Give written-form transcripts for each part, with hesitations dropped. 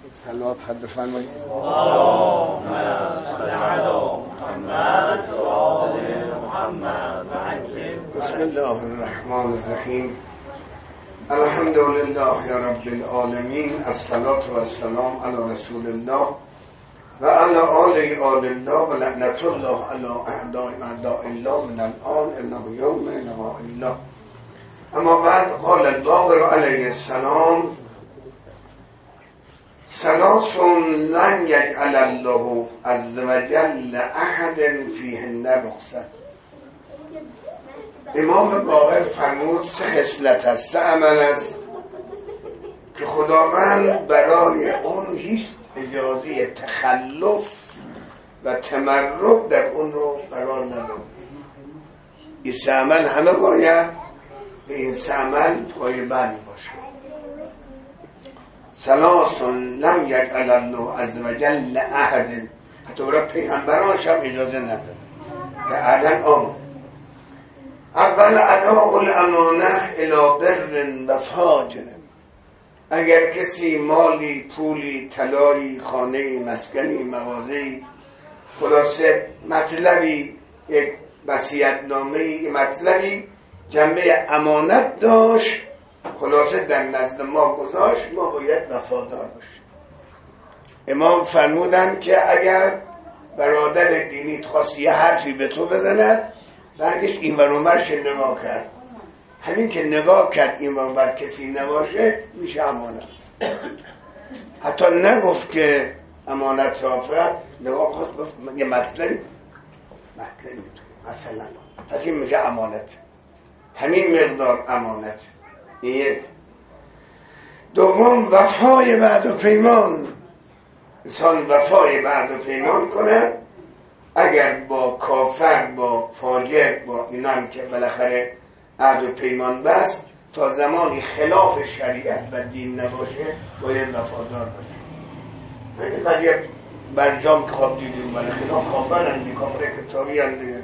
صلوات حد بفرمایید. اللهم صل علی محمد و آل محمد و عجل. بسم الله الرحمن الرحیم. الحمد لله رب العالمین. الصلاة و السلام علی رسول الله و علی آل الله و لعنت الله علی اعداء الله من الان الی یوم لقاء الله. اما بعد قال الباقر علیه السلام: ثلاث لن یجعل الله عز وجل احد فیهن رخصة. امام باقر فرمود سه خصلت است، سه عمل است که خداوند برای اون هیچ اجازه تخلف و تمرد در اون رو قرار نداد. این سه عمل همه باید به این سه عمل پایبند باشه. ثلاث لم یجعل الله عز وجل احد، حتی برای پیغمبرانش هم اجازه نداده که احدن آمد. اول اداء الامانه الی بر و فاجر. اگر کسی مالی، پولی، طلایی، خانه، مسکنی، مغازه‌ای، خلاصه مطلبی، یک وصیت‌نامه‌ای، مطلبی جنبه امانت داشت، خلاصه در نزد ما گذاشت، ما باید وفادار باشیم. امام فرمودن که اگر برادر دینیت خواست یه حرفی به تو بزند، برگشت این ور اونورش نگاه کرد، همین که نگاه کرد این ور اونور کسی نباشه میشه امانت. حتی نگفت که امانت صافه، نگاه خواست گفت یه مطلبی مثلا، پس این میشه امانت، همین مقدار امانت. یک. دوم وفای بعد و پیمان. انسان وفای بعد و پیمان کنه، اگر با کافر، با فاجر، با اینان که بالاخره عهد و پیمان بست، تا زمانی خلاف شریعت و دین نباشه باید وفادار باشه. یعنی قضیه برجام که خواب دیدیم بالاخره کافرن، کافر کتابی هم دیگه.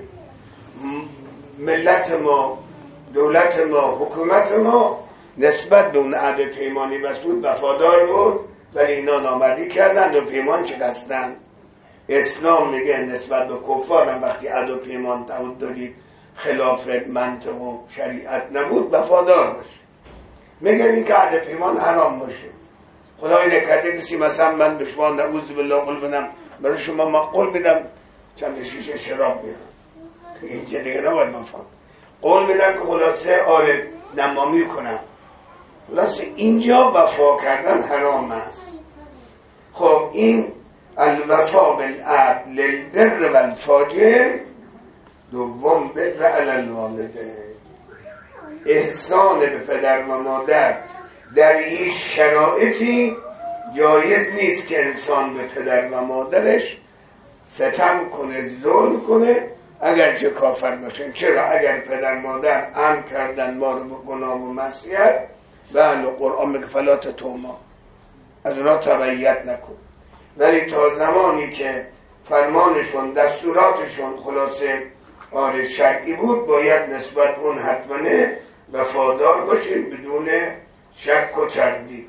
ملت ما، دولت ما، حکومت ما نسبت به اون عهد پیمانی بس بود، وفادار بود، ولی اینا نامردی کردند و پیمان شکستند. اسلام میگه نسبت به کفار هم وقتی عهد و پیمان تعهد دارید خلاف منطق و شریعت نبود وفادار باشه. میگه این که عهد پیمان حرام باشه. خدای نکرده کسی مثلا من به شما نعوذ بالله قول بدم، برای شما ما قول میدم چند شیشه شراب بیارم، این چه دیگه نباید مفهم. قول میدم که خلاصه آره نمامی کنم، خلاصه اینجا وفا کردن حرام است. خب این الوفا بالعهد للبر و الفاجر. دوم بر علی الوالدین، احسان به پدر و مادر در هیچ شرایطی جایز نیست که انسان به پدر و مادرش ستم کنه، ظلم کنه، اگرچه کافر باشن. چرا؟ اگر پدر مادر امر کردن ما رو به گناه و معصیت، بله قرآن میگه فلا تطعهما، از اونا تبعیت نکن، ولی تا زمانی که فرمانشون، دستوراتشون خلاصه آره شرعی بود، باید نسبت اون حتما وفادار باشین بدون شک و تردید.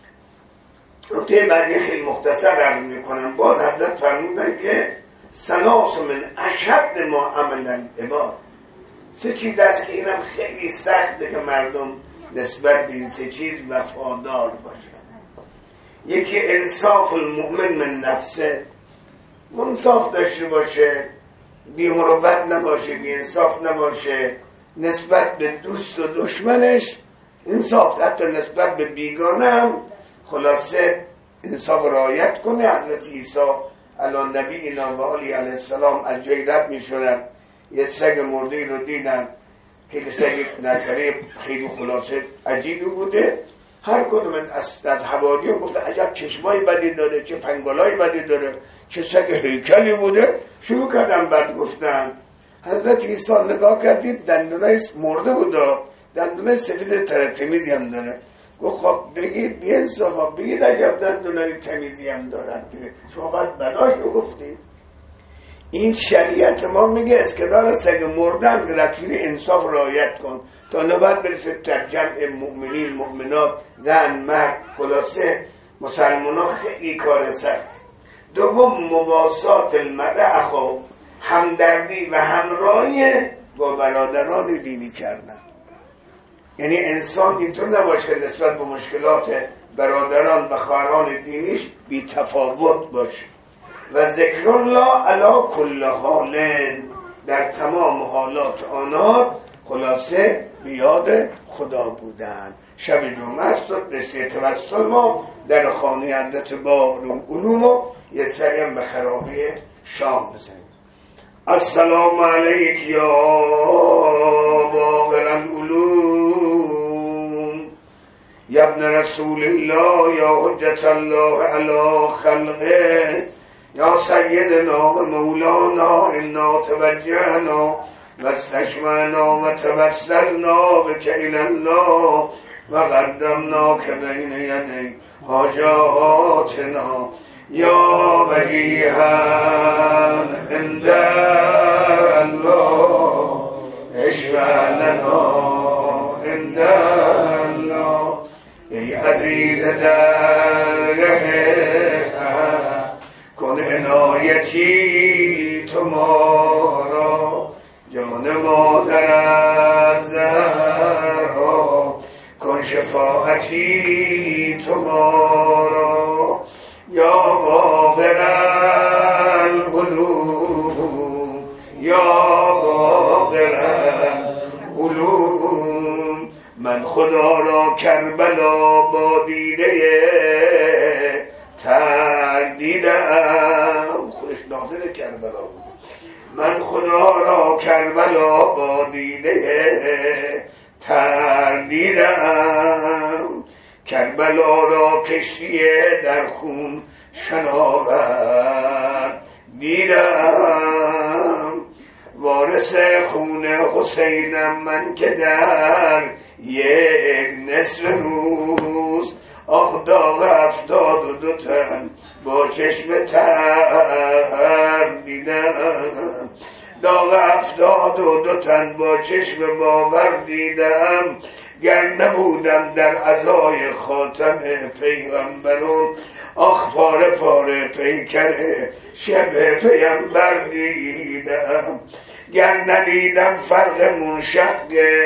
نکته بعدی خیلی مختصر عرض میکنم. باز حضرت فرمودن که ثلاث من اشد ما عملا عباد. سه چیز است که اینم خیلی سخته که مردم نسبت به این سه چیز وفادار باشن. یکی انصاف المؤمن من نفسه، منصاف داشته باشه، بی مروت نباشه، بی انصاف نباشه، نسبت به دوست و دشمنش انصاف، حتی نسبت به بیگانه هم خلاصه انصاف رعایت کنه. حضرت عیسی علی نبینا و علیه السلام از جای رد می شدن، یه سگ مرده رو دیدن، خیلی سگ نکره خیلی خلاصه عجیبی بوده. هر کدوم از حواریون گفته عجب چشمای بدی داره، چه پنگالای بدی داره، چه سگ هیکلی بوده. شروع کردن بعد گفتن. حضرت عیسی نگاه کردید دندونای مرده بوده، دندونای سفید تمیزی هم داره. گفت خب بگید بی انصافا، بگید عجب دندونای تمیزی هم دارد دیگه، شما باید بداش رو گفتید. این شریعت ما میگه از کنار سگ مردن که رتویر انصاف رعایت کن تا نوبت برسه در جمع مؤمنین، مؤمنات، زن، مرد، خلاصه مسلمان ها خیلی کار سختی. دوم مواسات المرء اخاه، همدردی و همراهی با برادران دینی کردن. یعنی انسان اینطور نباشه که نسبت به مشکلات برادران و خواهران دینیش بی تفاوت باشه. و ذکر الله علی کل حال، در تمام حالات آنها خلاصه بیاد خدا بودن. شب جمعه است و رشته توسل ما در خانه حضرت باقرالعلوم و یه سری هم به خرابی شام بزنیم. السلام علیک یا باقرالعلوم یا ابن رسول الله یا حجت الله علی خلقه یا سیدنا و مولانا انا توجهنا و استشمعنا و توسلنا بک الی الله و قدمنا که بین یدی حاجاتنا یا وجیها عند الله اشفع لنا عند الله. ای عزیز درگه کن عنایتی تمارا، جان مادرت زهرا کن شفاعتی تمارا. یا باقر العلوم یا باقر العلوم، من خدا را کربلا با دیده تر دیدم. خودش ناظر کربلا بود. من خدا را کربلا با دیده تر دیدم، کربلا را کشتی در خون شناور دیدم. وارث خون حسینم من که در یک نصف روز آخ داغ 72 تن با چشم تر دیدم. داغ 72 تن با چشم باور دیدم. گر نبودم در عزای خاتم پیغمبرون آخ پاره پاره پیکر شب پیغمبر دیدم. گر ندیدم فرق منشق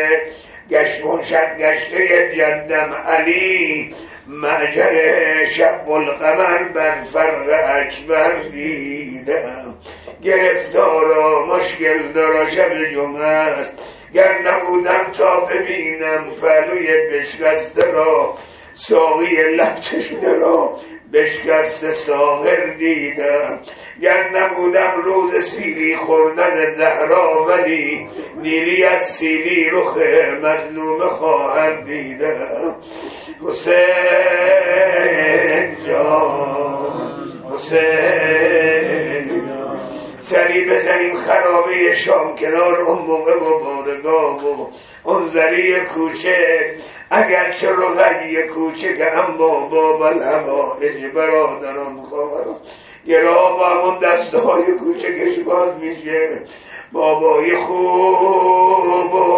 گشته جدم علی، معجر شب القمر بر فرق اکبر دیدم. گرفتارا مشکل دارا شب جمعه است، گر نبودم تا ببینم پهلوی بشکسته را، ساقی لب تشنه را بشکسته ساغر دیدم. گر نبودم روز سیلی خوردن زهرا، ولی نیلی از سیلی رخ مظلوم خواهر دیدم. حسین جان حسین، سری بزنیم خرابه شام کنار اون موقع و بارگاه و اون زری کوچک، اگر چه رقیه کوچک اما بابا الهوائج برادران خواهران گرا با همون دسته های کوچکش باز میشه. بابای خوب و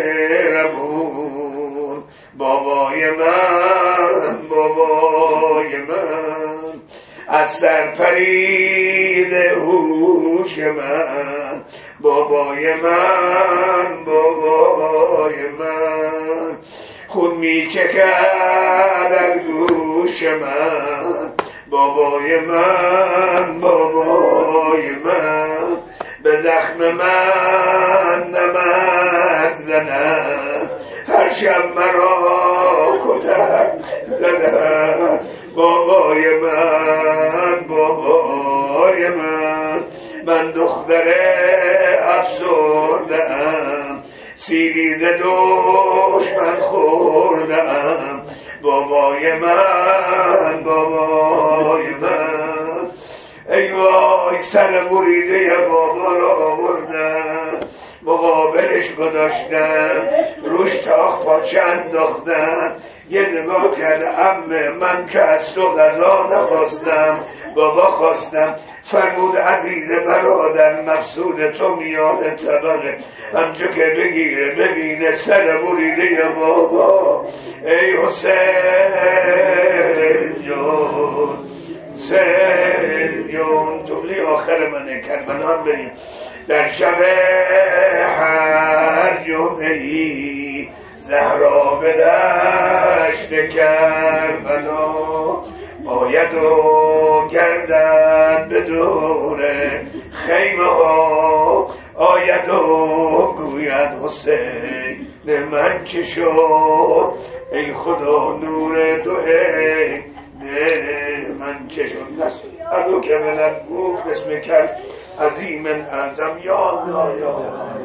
مهربون، بابای من بابای من، از سر پرید هوش من، بابای من بابای من، خون میچکد از گوش من، بابای من بابای من، به زخم من نمک زدن، هر شب مرا کتک زدن، بابای من بابای من، من دختر افسرده‌ام، سیلی ز دشمن خورده‌ام، بابای من بابای من. ای وای سر بریده بابا را آوردن، مقابلش گذاشتن، روش تاخ پاچه انداختن، یه نگاه کرده عمه من که از تو غذا نخواستم، بابا خواستم. فرمود عزیز برادر مقصود تو میان طبقه، همچو که بگیره ببینه سر بریده بابا، ای حسین جون حسین جون. جمله آخر منه کربلا بریم. در شب هر جمعه‌ای زهرا به دشت کربلا آید و گردد به دور خیمه ها، آید و گوید حسین من چه شد، ای خدا نور تو ای من چه شد. نسألو که ولد بود بسم کل عظیم اعظم یا الله یا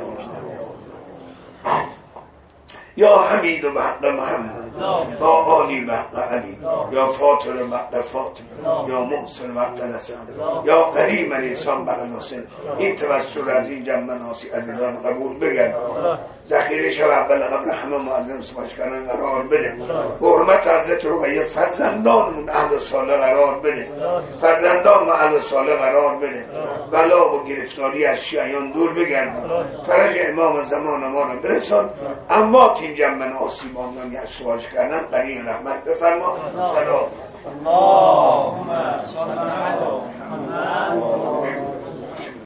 یا حمید و بحق محمد با آلی بحق علی یا فاطر بحق فاطر یا محسن بحق نسن یا قدیم نیسان بحق ناسن. این توسل از این جمع ناسی عزیزان قبول بگرد. ذخیره شب اول قبل همه معظم سپاش کردن قرار بده. حرمت حضرت رقیه فرزندانمون اهل صالح قرار بده. فرزندان ما اهل صالح قرار بده. بلا و گرفتاری از شیعیان دور بگردن. فرج امام زمان ما رو برسان. اموات این جمع ناسی بانیان سپاش کردن قریب رحمت بفرما. سلام.